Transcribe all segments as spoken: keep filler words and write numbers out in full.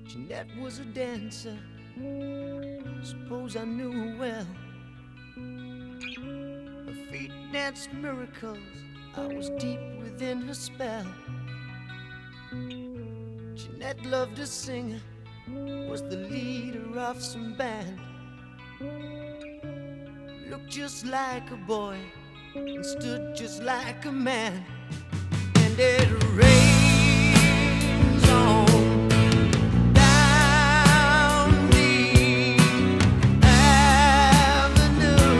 Jeanette was a dancer, suppose I knew her well. Her feet danced miracles, I was deep within her spell. Jeanette loved to sing, was the leader of some band. Looked just like a boy and stood just like a man. And it rains on down the avenue.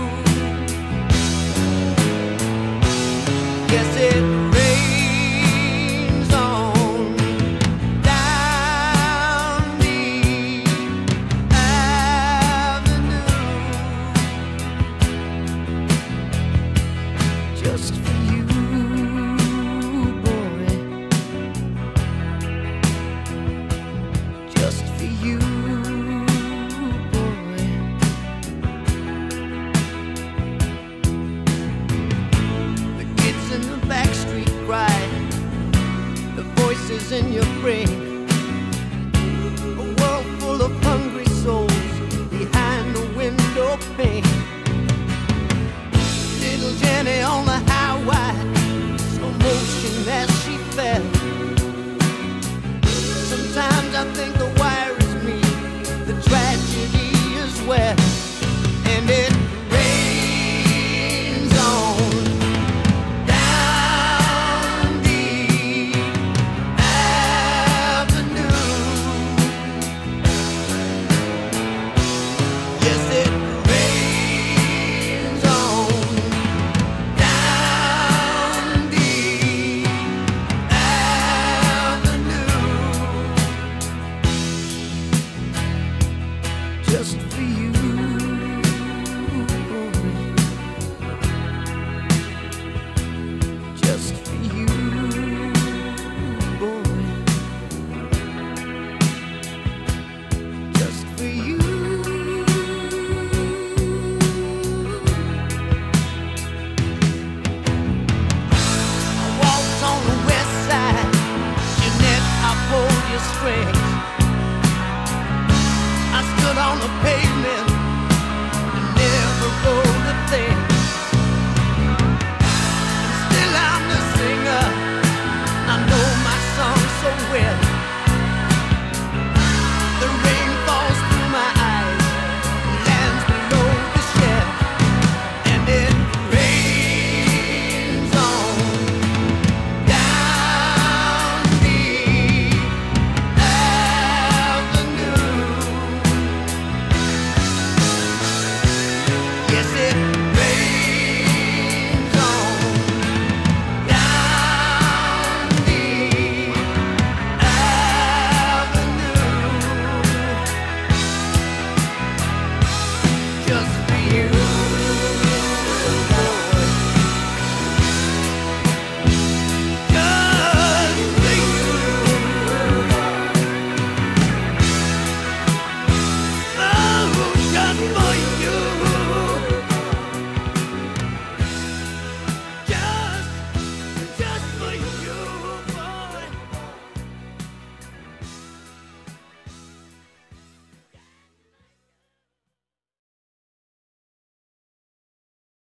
Yes, it rains on down the avenue. Just for you, boy. Just for you, boy. The kids in the back street cry, the voices in your brain. A world full of hungry souls behind the window pane. Little Jenny on the highway, slow motion as she fell. Sometimes I think the wire is me, the tragedy is well. And it rains on down the avenue. Yes, it rains on down the avenue. Just for you, boy. Just for you, boy. Just for you. I walked on the west side, Jeanette, I pulled your strings. I stood on the pavement.